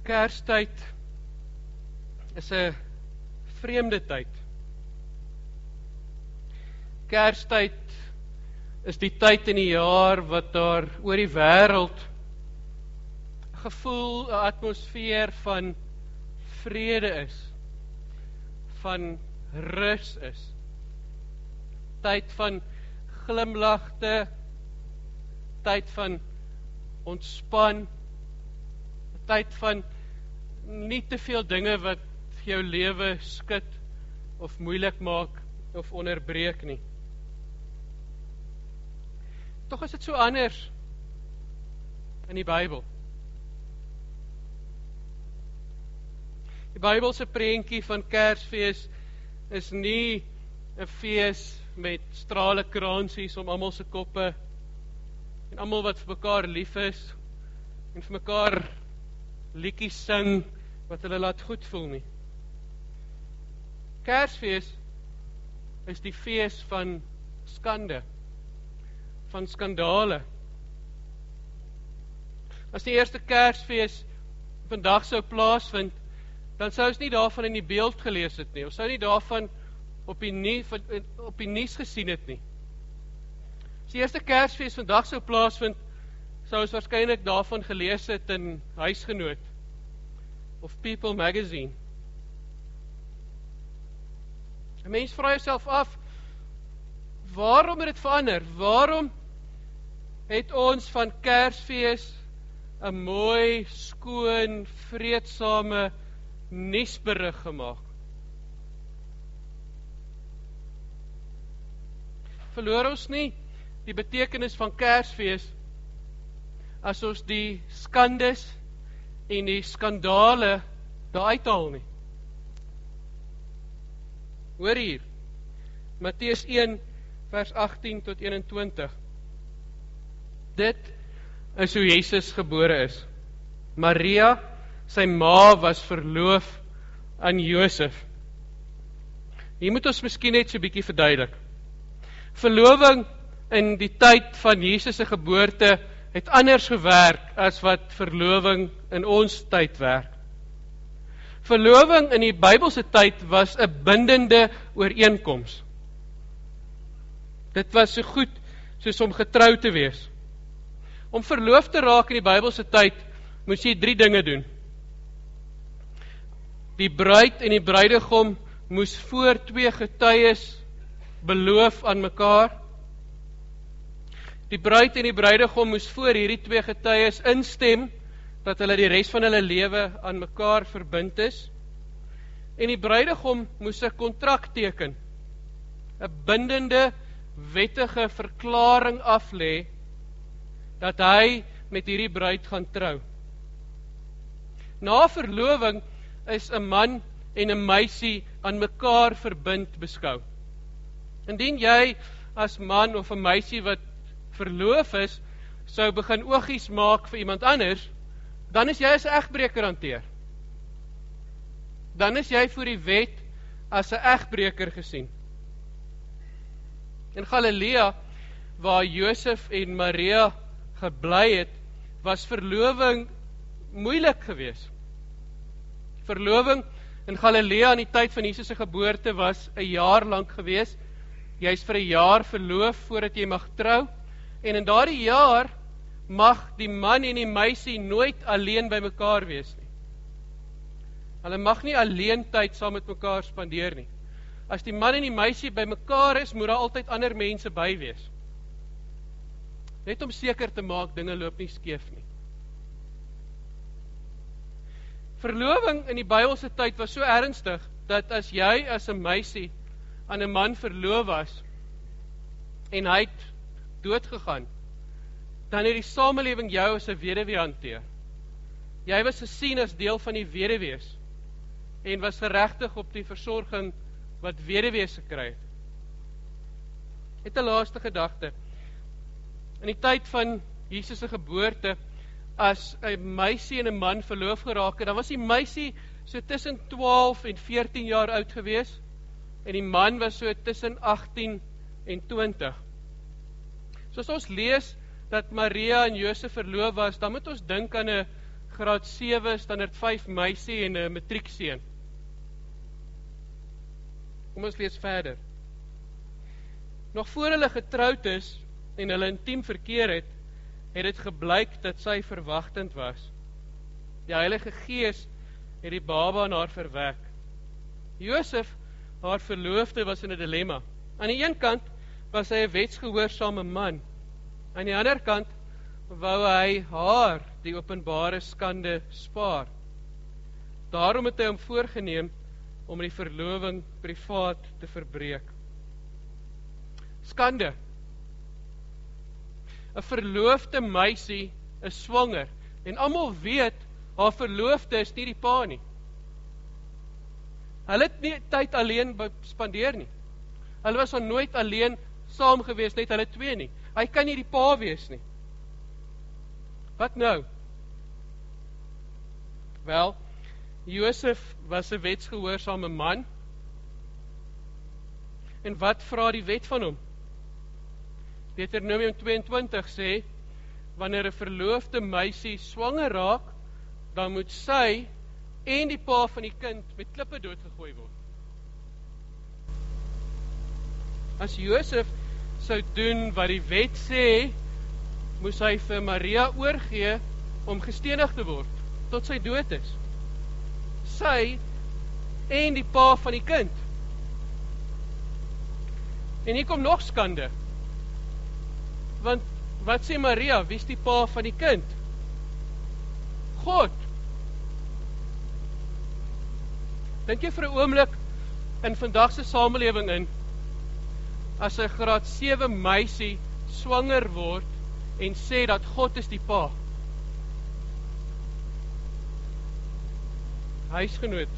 Kerstyd is 'n vreemde tyd. Kerstyd is die tyd in die jaar wat daar oor die wêreld 'n gevoel, 'n atmosfeer van vrede is, van rus is. Tyd van glimlagte, tyd van ontspan, tyd van nie te veel dinge wat jou lewe skud of moeilik maak of onderbreek nie. Tog is dit so anders in die Bybel. Die Bybelse prentjie van Kersfees is nie 'n fees met strale kransies om almal se koppe en almal wat vir mekaar lief is en vir mekaar liedjies sing wat hulle laat goed voel nie. Kersfees is die fees van skande, van skandale. As die eerste Kersfees vandag sou plaasvind, dan sou ons nie daarvan in die beeld gelees het nie, ons sou nie daarvan op die nuus gesien het nie. As die eerste Kersfees vandag sou plaasvind, sou ons waarskynlik daarvan gelees het in Huisgenoot of People Magazine. 'n Mens vra jouself af, waarom het dit verander? Waarom het ons van Kersfees 'n mooi, skoon, vreedsame nuusberig gemaak? Verloor ons nie die betekenis van Kersfees as ons die skandes en die skandale daar uithaal nie? Hoor hier, Matteus 1 vers 18 tot 21. Dit is hoe Jesus gebore is. Maria, sy ma, was verloof aan Josef. Hier moet ons miskien net so 'n bietjie verduidelik. Verloving in die tyd van Jesus se geboorte het anders gewerk as wat verloving in ons tyd werk. Verloving in die Bybelse tyd was 'n bindende ooreenkoms. Dit was so goed soos om getrou te wees. Om verloof te raak in die Bybelse tyd, moes jy 3 dinge doen. Die bruid en die bruidegom moes voor 2 getuies beloof aan mekaar. Die bruid en die bruidegom moes voor hierdie 2 getuies instem dat hulle die res van hulle lewe aan mekaar verbind is. En die bruidegom moes 'n kontrak teken, 'n bindende wettige verklaring aflê dat hy met hierdie bruid gaan trou. Na verloving is 'n man en 'n meisie aan mekaar verbind beskou. Indien jy as man of 'n meisie wat verloof is, sou begin oogies maak vir iemand anders, dan is jy as 'n egbreker hanteer. Dan is jy voor die wet as 'n egbreker gesien. In Galilea, waar Josef en Maria gebly het, was verloving moeilik geweest. Verloving in Galilea in die tyd van Jesus se geboorte was 'n jaar lank geweest. Jy is vir 'n jaar verloof voordat jy mag trou. En in daardie jaar mag die man en die meisie nooit alleen by mekaar wees nie. Hulle mag nie alleen tyd saam met mekaar spandeer nie. As die man en die meisie by mekaar is, moet daar altyd ander mense by wees. Net om seker te maak, dinge loop nie skeef nie. Verloving in die Bybelse tyd was so ernstig, dat as jy as 'n meisie aan 'n man verloof was, en hy het doodgegaan, dan het die samelewing jou as 'n weduwee hanteer. Jy was gesien as deel van die weduwees, en was geregtig op die versorging wat weduwees gekry het. Net 'n laaste gedagte. In die tyd van Jesus se geboorte, as 'n meisie en 'n man verloof geraak het, dan was die meisie so tussen 12 en 14 jaar oud gewees, en die man was so tussen 18 en 20. So as ons lees dat Maria en Josef verloof was, dan moet ons dink aan 'n graad 7, standaard 5 meisie en 'n matriekseun. Kom ons lees verder. Nog voor hulle getroud is en hulle intiem verkeer het dit gebleik dat sy verwagtend was. Die Heilige Gees het die baba in haar verwek. Josef, haar verloofde, was in 'n dilemma. Aan die een kant was hy 'n wetsgehoorsame man. Aan die ander kant wou hy haar die openbare skande spaar. Daarom het hy hom voorgenem om die verloving privaat te verbreek. Skande. 'n Verloofde meisie is swanger en almal weet haar verloofde is nie die pa nie. Hulle het nie tyd alleen spandeer nie. Hulle was al nooit alleen saam gewees, net hulle twee nie. Hy kan nie die pa wees nie. Wat nou? Wel, Josef was 'n wetsgehoorsame man. En wat vra die wet van hom? Deuteronomium 22 sê, wanneer 'n verloofde meisie swanger raak, dan moet sy en die pa van die kind met klippe doodgegooi word. As Josef sou doen wat die wet sê, moes hy vir Maria oorgee om gestenig te word, tot sy dood is. Sy en die pa van die kind. En hier kom nog skande. Want wat sê Maria, wie is die pa van die kind? God. Dink jy vir 'n oomblik in vandag se samelewing in, as 'n graad 7 meisie swanger word en sê dat God is die pa? Huisgenoot.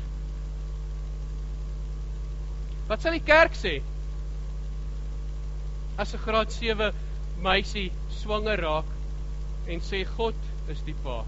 Wat sal die kerk sê as 'n graad 7 meisie swanger raak en sê God is die pa?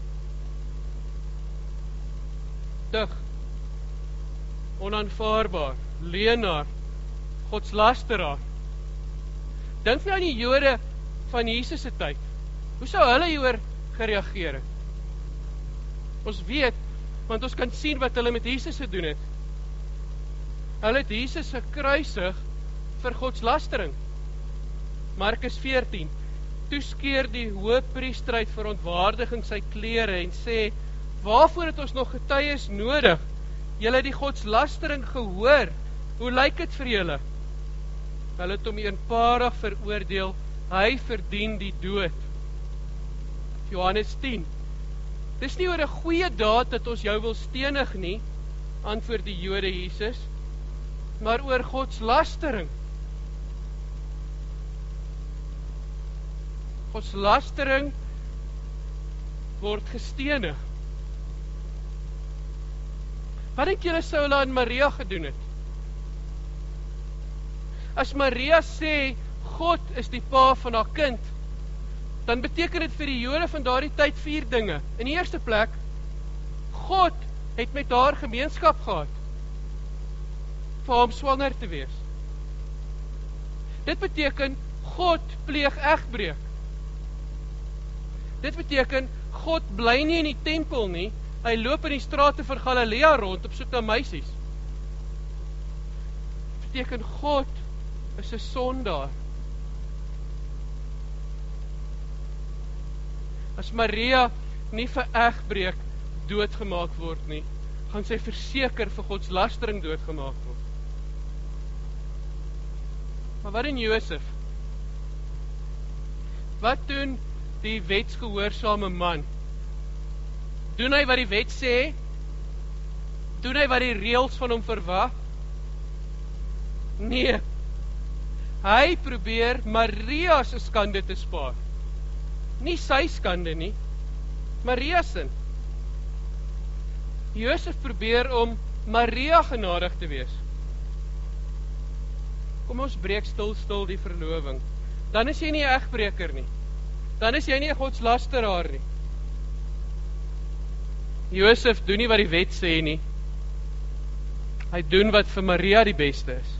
Dig, onaanvaarbaar, leenaar, godslasteraar. Dink nou aan die Jode van Jesus se tyd. Hoe sou hulle hieroor gereageer het? Ons weet, want ons kan sien wat hulle met Jesus gedoen het. Hulle het Jesus gekruisig vir godslastering. Markus 14. Toe skeer die hoëpriester uit verontwaardiging sy klere en sê, waarvoor het ons nog getuies nodig? Julle het die godslastering gehoor. Hoe lyk dit vir julle? Hulle het hom eenparig veroordeel. Hy verdien die dood. Johannes 10. Dis nie oor 'n goeie daad dat ons jou wil stenig nie, antwoord die Jode Jesus, maar oor godslastering. Godslastering word gestenig. Wat dink julle sou hulle aan Maria gedoen het? As Maria sê, God is die pa van haar kind, dan beteken dit vir die Jode van daardie tyd 4 dinge. In die eerste plek, God het met haar gemeenskap gehad, vir hom swanger te wees. Dit beteken, God pleeg egbreek. Dit beteken, God bly nie in die tempel nie, hy loop in die strate van Galilea rond op soek na meisies. Dit beteken, God is 'n sondaar. As Maria nie vir egbreek doodgemaak word nie, gaan sy verseker vir godslastering doodgemaak word. Maar wat doen Josef? Wat doen die wetsgehoorsame man? Doen hy wat die wet sê? Doen hy wat die reëls van hom verwag? Nee. Hy probeer Maria se skande te spaar. Nie sy skande nie, Maria se. Josef probeer om Maria genadig te wees. Kom ons breek stil die verloving. Dan is jy nie 'n egbreker nie. Dan is jy nie 'n godslasteraar nie. Josef doen nie wat die wet sê nie. Hy doen wat vir Maria die beste is.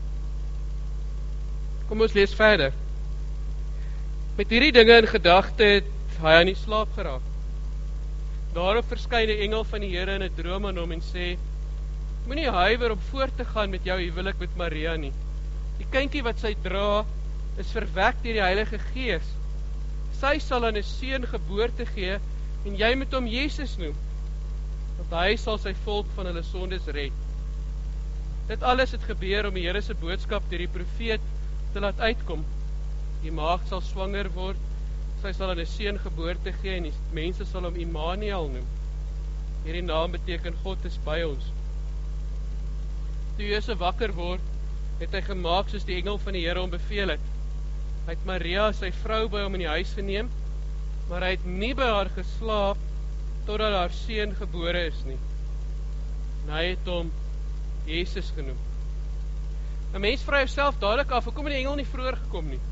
Kom ons lees verder. Met hierdie dinge in gedagte het hy aan die slaap geraak. Daarop verskyn die engel van die Here in 'n droom aan hom en sê: Moenie huiwer om voort te gaan met jou huwelik met Maria nie. Die kindjie wat sy dra, is verwek deur die Heilige Gees. Sy sal aan 'n seun geboorte gee en jy moet hom Jesus noem, want hy sal sy volk van hulle sondes red. Dit alles het gebeur om die Here se boodskap deur die profeet te laat uitkom. Die maagd sal swanger word, sy sal aan 'n seun geboorte gee en die mense sal hom Immanuel noem. Hierdie naam beteken God is by ons. Toe Josef wakker word, het hy gemaak soos die engel van die Here hom beveel het. Hy het Maria, sy vrou, by hom in die huis geneem, maar hy het nie by haar geslaap totdat haar seun gebore is nie. En hy het hom Jesus genoem. 'n Mens vra homself dadelik af, hoekom het die engel nie vroeër gekom nie?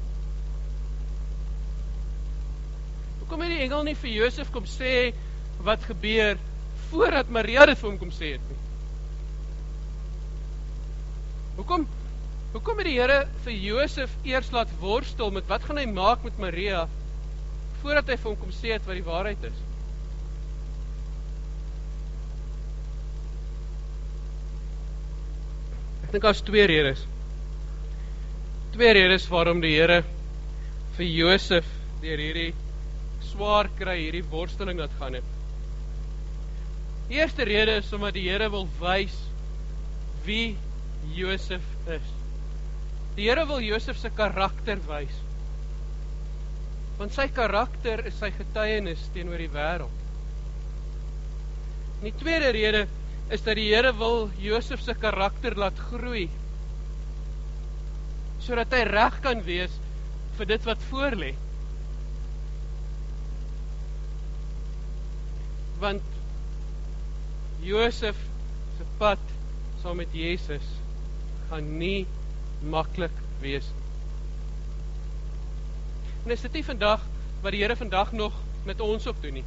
Hoekom het die engel nie vir Josef kom sê wat gebeur voordat Maria dit vir hom kom sê het nie? Hoekom het die Here vir Josef eers laat worstel met wat gaan hy maak met Maria voordat hy vir hom kom sê het wat die waarheid is? Ek dink daar's twee redes. Twee redes waarom die Here vir Josef deur hierdie swaar kry, hierdie worsteling laat gaan het. Die eerste rede is omdat die Here wil wys wie Josef is. Die Here wil Josef se karakter wys. Want sy karakter is sy getuienis teenoor die wêreld. En die tweede rede is dat die Here wil Josef se karakter laat groei, sodat hy reg kan wees vir dit wat voor lê. Want Josef se pad saam met Jesus gaan nie maklik wees nie. En is dit nie vandag wat die Here vandag nog met ons op doen nie?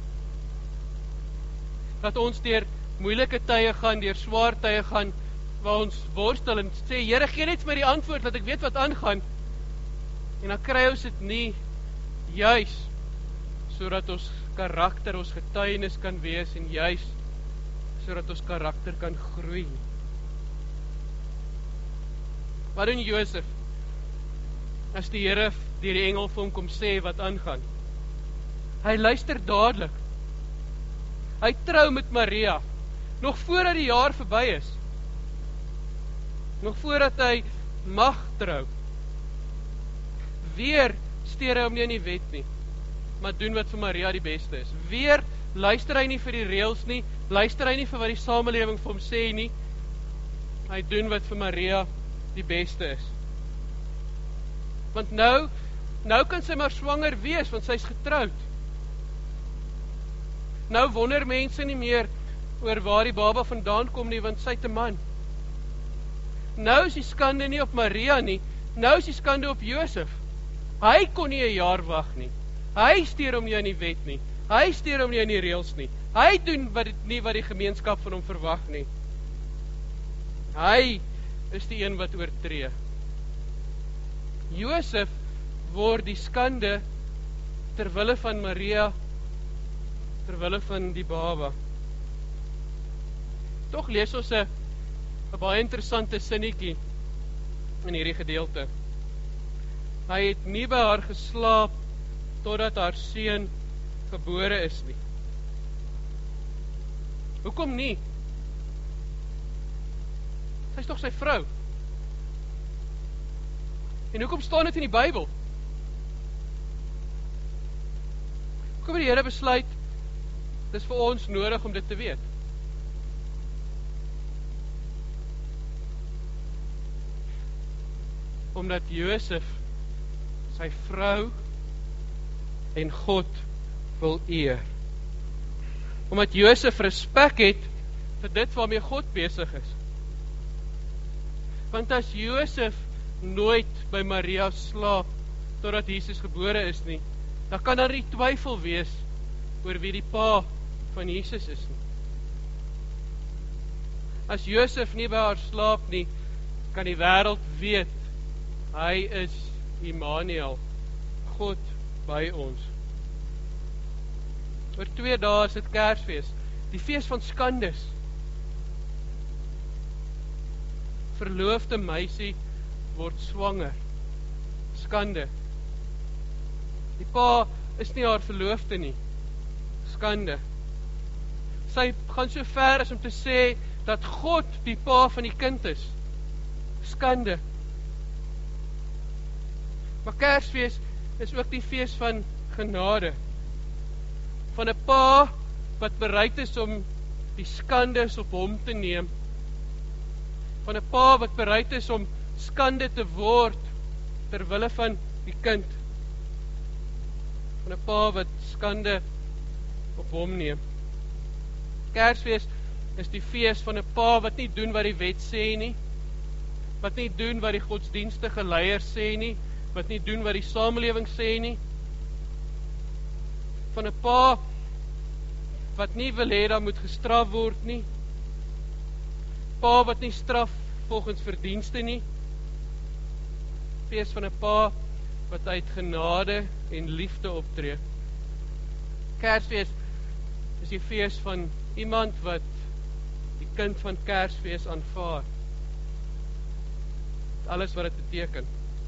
Dat ons deur moeilike tye gaan, deur swaar tye gaan, waar ons worstel en sê, Here, gee net vir my die antwoord, dat ek weet wat aangaan. En dan kry ons dit nie, juis, sodat ons karakter, ons getuienis kan wees, en juis, sodat ons karakter kan groei. Wat doen Josef, as die Here deur die engel vir hom kom sê wat aangaan? Hy luister dadelik. Hy trou met Maria, nog voordat die jaar verby is. Nog voordat hy mag trou. Weer steur hy hom nie in die wet nie, maar doen wat vir Maria die beste is. Weer luister hy nie vir die reëls nie, luister hy nie vir wat die samelewing vir hom sê nie. Hy doen wat vir Maria die beste is. Want nou kan sy maar swanger wees, want sy is getroud. Nou wonder mense nie meer oor waar die baba vandaan kom nie, want sy het 'n man. Nou is die skande nie op Maria nie, nou is die skande op Josef. Hy kon nie 'n jaar wag nie. Hy steur hom nie aan die wet nie. Hy steur hom nie aan die reëls nie. Hy doen wat die gemeenskap van hom verwag nie. Hy is die een wat oortree. Josef word die skande terwille van Maria, terwille van die baba. Tog lees ons 'n baie interessante sinnetjie in hierdie gedeelte. Hy het nie by haar geslaap totdat haar seun gebore is nie. Hoekom nie? Sy is tog sy vrou. En hoekom staan dit in die Bybel? Hoekom het die Here besluit, dis vir ons nodig om dit te weet? Omdat Josef sy vrou en God wil eer. Omdat Josef respek het vir dit waarmee God besig is. Want as Josef nooit by Maria slaap totdat Jesus gebore is nie, dan kan daar nie twyfel wees oor wie die pa van Jesus is nie. As Josef nie by haar slaap nie, kan die wêreld weet hy is Immanuel, God by ons. Oor 2 dae is dit Kersfees, die fees van skandes. Verloofde meisie word swanger. Skande. Die pa is nie haar verloofde nie. Skande. Sy gaan so ver as om te sê dat God die pa van die kind is. Skande. Maar Kersfees is ook die fees van genade. Van 'n pa wat bereid is om die skandes op hom te neem. Van 'n pa wat bereid is om skande te word ter wille van die kind. Van 'n pa wat skande op hom neem. Kersfees is die fees van 'n pa wat nie doen wat die wet sê nie, wat nie doen wat die godsdienstige leiers sê nie, wat nie doen wat die samelewing sê nie. Van 'n pa wat nie wil hê dat moet gestraf word nie. Pa wat nie straf volgens verdienste nie. Fees van 'n pa wat uit genade en liefde optree. Kersfees is die fees van iemand wat die kind van Kersfees aanvaar. Alles wat dit beteken.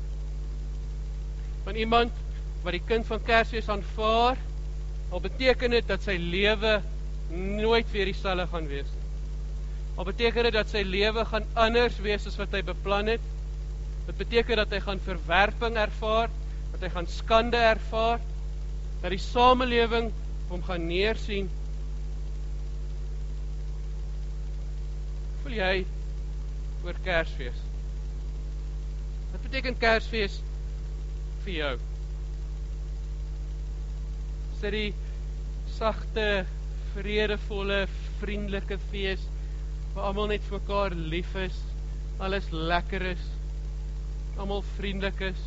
Van iemand wat die kind van Kersfees aanvaar, al beteken dit dat sy lewe nooit weer dieselfde gaan wees nie. Al beteken dit dat sy lewe gaan anders wees as wat hy beplan het. Dit beteken dat hy gaan verwerping ervaar, dat hy gaan skande ervaar, dat die samelewing hom gaan neersien. Voel jy oor Kersfees? Wat beteken Kersfees vir jou? Is dit die sagte, vredevolle, vriendelike fees waar almal net vir mekaar lief is, alles lekker is, almal vriendelik is?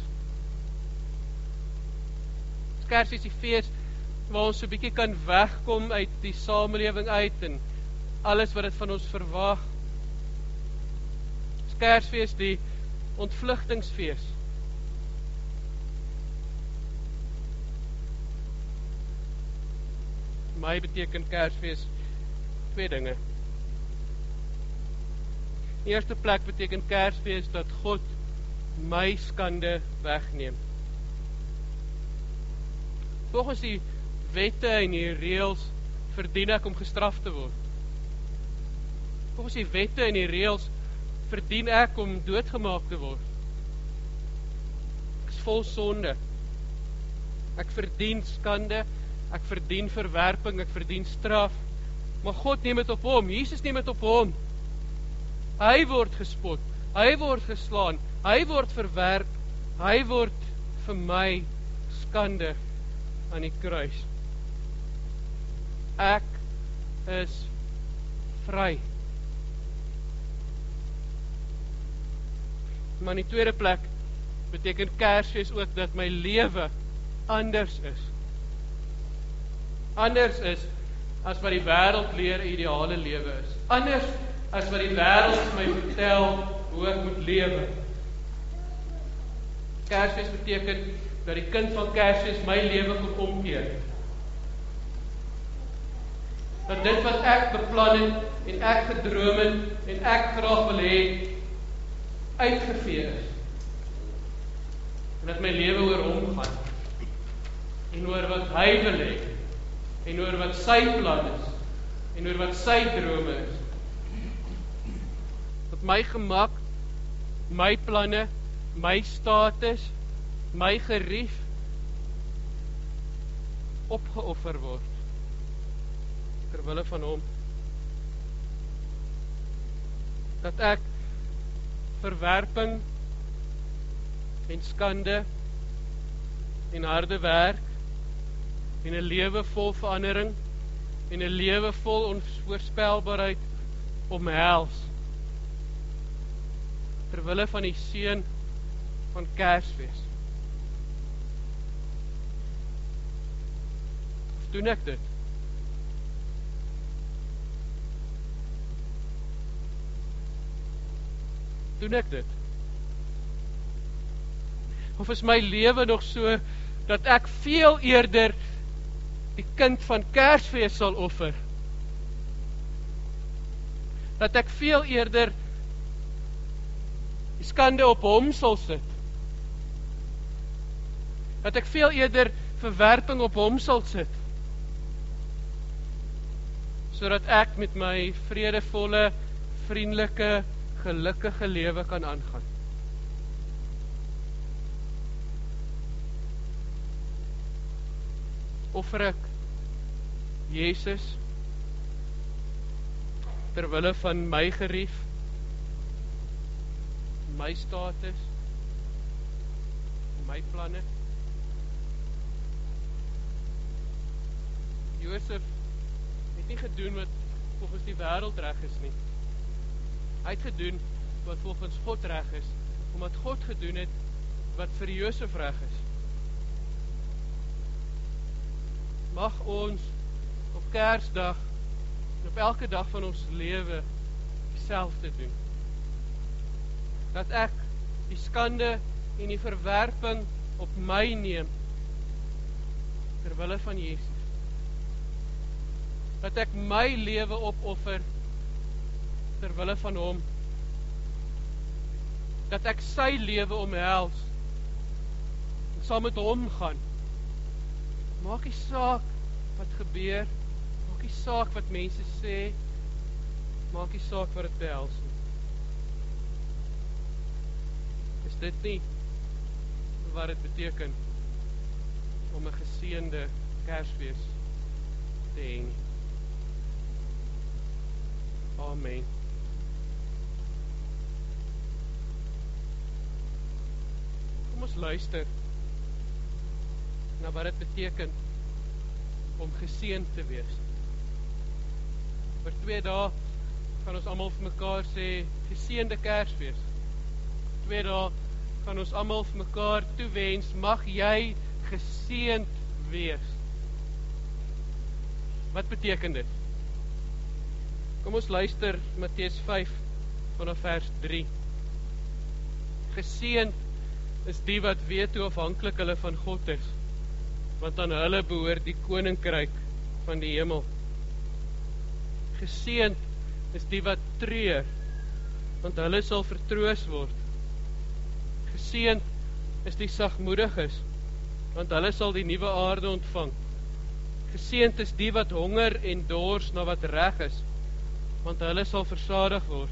Kersfees is die fees waar ons so 'n bietjie kan wegkom uit die samelewing uit en alles wat dit van ons verwag. Kersfees die ontvlugtingsfees. Vir my beteken Kersfees 2 dinge. In die eerste plek beteken Kersfees dat God my skande wegneem. Volgens die wette en die reëls verdien ek om gestraf te word. Volgens die wette en die reëls verdien ek om doodgemaak te word. Ek is vol sonde. Ek verdien skande, ek verdien verwerping, ek verdien straf. Maar God neem dit op hom, Jesus neem dit op hom. Hy word gespot, hy word geslaan, hy word verwerp, hy word vir my skande aan die kruis. Ek is vry. Maar in die tweede plek beteken Kersfees ook dat my lewe anders is. Anders is as wat die wêreld leer 'n ideale lewe is. Anders as wat die wêreld my vertel hoe ek moet lewe. Kersfees beteken dat die kind van Kersfees my lewe gaan omkeer. Dat dit wat ek beplan het en ek gedroom het en ek graag wil hê, uitgevee is. En dat my lewe oor hom gaan. En oor wat hy wil hê. En oor wat sy plan is. En oor wat sy drome is. Dat my gemak, my planne, my status, my gerief opgeoffer word ter wille van hom. Dat ek verwerping en skande en harde werk en 'n lewe vol verandering en 'n lewe vol onvoorspelbaarheid omhels ter wille van die seun van Kersfees. Of doen ek dit? Doen ek dit? Of is my lewe nog so dat ek veel eerder die kind van Kersfees sal offer. Dat ek veel eerder die skande op hom sal sit. Dat ek veel eerder verwerping op hom sal sit. Sodat ek met my vredevolle, vriendelike, gelukkige lewe kan aangaan. Offer ek Jesus terwille van my gerief, my status, my planne. Josef het nie gedoen wat volgens die wêreld reg is nie. Hy het gedoen wat volgens God reg is, omdat God gedoen het wat vir Josef reg is. Mag ons op Kersdag en op elke dag van ons lewe dieselfde doen. Dat ek die skande en die verwerping op my neem terwille van Jesus. Dat ek my lewe opoffer terwille van hom. Dat ek sy lewe omhels en saam met hom gaan. Maak nie saak wat gebeur, maak nie saak wat mense sê, maak nie saak wat dit behels nie. Is dit nie wat dit beteken om 'n geseënde Kersfees te hê nie? Amen. Kom ons luister na wat dit beteken om geseënd te wees. Oor 2 dae gaan ons almal vir mekaar sê geseënde Kersfees. 2 dae gaan ons almal vir mekaar toewens, mag jy geseënd wees. Wat beteken dit? Kom ons luister Matteus 5 vanaf vers 3. Geseënd is die wat weet hoe afhanklik hulle van God is, want aan hulle behoort die koninkryk van die hemel. Geseënd is die wat treur, want hulle sal vertroos word. Geseënd is die sagmoediges, want hulle sal die nuwe aarde ontvang. Geseënd is die wat honger en dors na wat reg is, want hulle sal versadig word.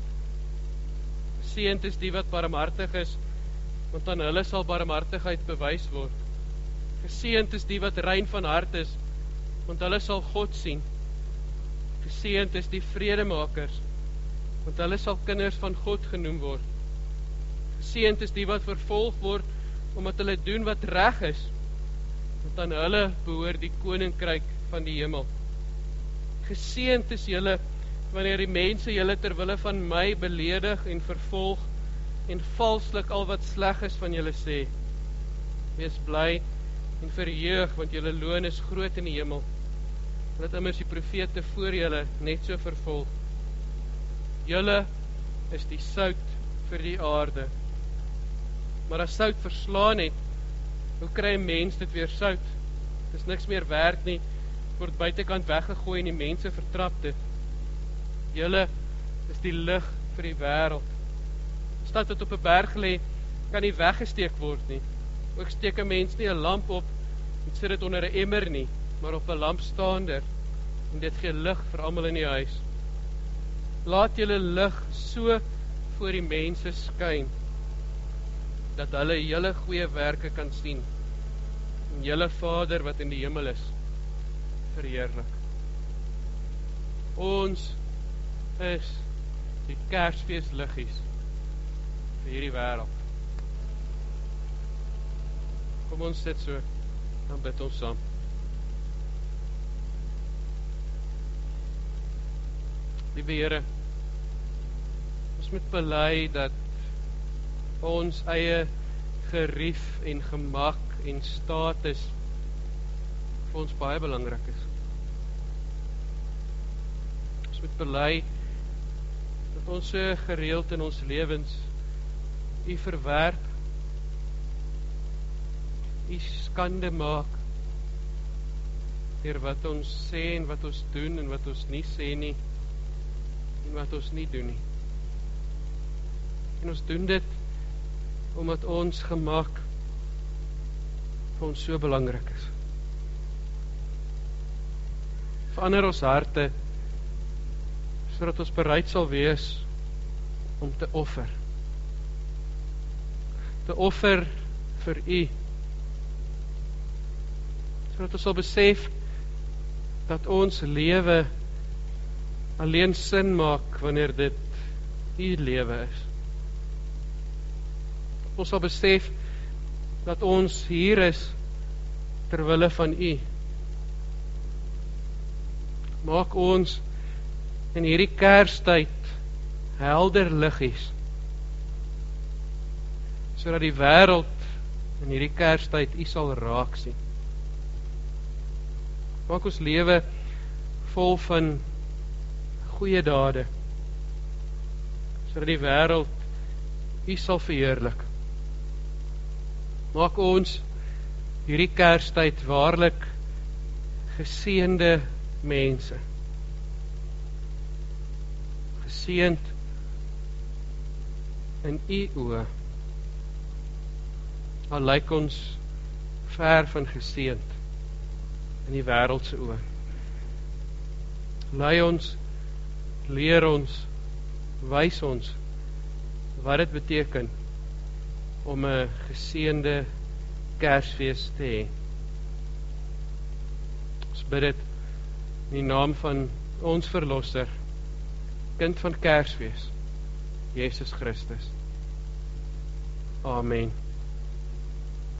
Geseënd is die wat barmhartig is, want aan hulle sal barmhartigheid bewys word. Geseënd is die wat rein van hart is, want hulle sal God sien. Geseënd is die vredemakers, want hulle sal kinders van God genoem word. Geseënd is die wat vervolg word, omdat hulle doen wat reg is, want aan hulle behoort die koninkryk van die hemel. Geseënd is julle, wanneer die mense julle terwille van my beledig en vervolg, en valslik al wat sleg is van julle sê. Wees bly en verheug, want julle loon is groot in die hemel. Hulle het immers die profete voor julle net so vervolg. Julle is die sout vir die aarde. Maar as sout verslaan het, hoe kry 'n mens dit weer sout? Dit is niks meer werd nie, word buitekant weggegooi en die mense vertrap dit. Julle is die lig vir die wêreld. Stad wat op 'n berg lê, kan nie weggesteek word nie. Ook steek 'n mens nie 'n lamp op en sit dit onder 'n emmer nie, maar op 'n lampstaander, en dit gee lig vir almal in die huis. Laat julle lig so voor die mense skyn, dat hulle julle goeie werke kan sien, en julle Vader wat in die hemel is, verheerlik. Ons is die Kersfeesliggies vir hierdie wêreld. Kom ons sit so, dan bid ons saam. Liewe Here, ons moet bely dat ons eie gerief en gemak en status vir ons baie belangrik is. Ons moet bely dat ons so gereeld in ons lewens U verwerp, U skande maak, deur wat ons sê en wat ons doen en wat ons nie sê nie en wat ons nie doen nie. En ons doen dit omdat ons gemaak vir ons so belangrik is. Verander ons harte sodat ons bereid sal wees om te offer. Te offer vir U. Sodat ons sal besef dat ons lewe alleen sin maak wanneer dit U lewe is. Ons sal besef dat ons hier is ter wille van U. Maak ons in hierdie Kerstyd helder liggies, sodat die wêreld in hierdie Kerstyd U sal raak sien. Maak ons lewe vol van goeie dade, sodat die wêreld U sal verheerlik. Maak ons hierdie Kerstyd waarlik geseënde mense. Geseënd in U oë. Al lyk ons ver van geseënd in die wêreld se oë. Lei ons, leer ons, wys ons wat dit beteken om 'n geseënde Kersfees te hê. Ons bid dit in die naam van ons Verlosser, kind van Kersfees, Jesus Christus. Amen.